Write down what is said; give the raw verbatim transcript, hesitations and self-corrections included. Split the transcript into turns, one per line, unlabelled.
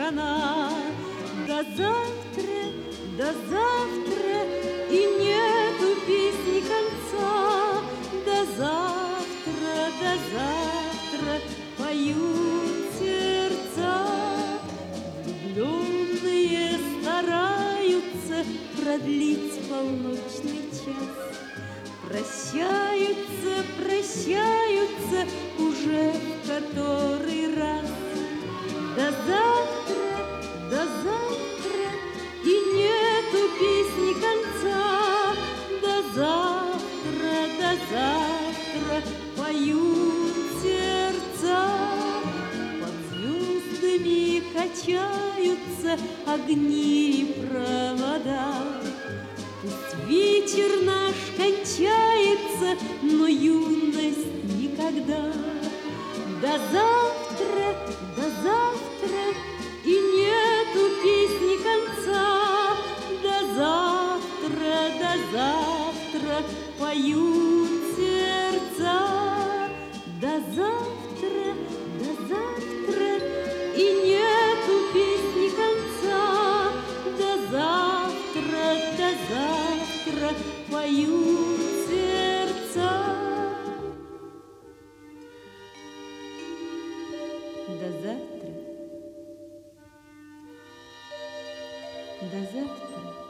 страна. До завтра, до завтра, и нету песни конца. До завтра, до завтра поют сердца. Влюбленные стараются продлить полночный час. Прощаются, прощаются уже в который раз. До завтра, до завтра, и нету песни конца. До завтра, до завтра поют сердца. Под звездами качаются огни и провода. Пусть вечер наш кончается, но юность никогда. До завтра, до завтра, и нету песни конца. До завтра, до завтра поют сердца. До завтра, до завтра, и нету песни конца. До завтра, до завтра поют сердца. До завтра, до завтра.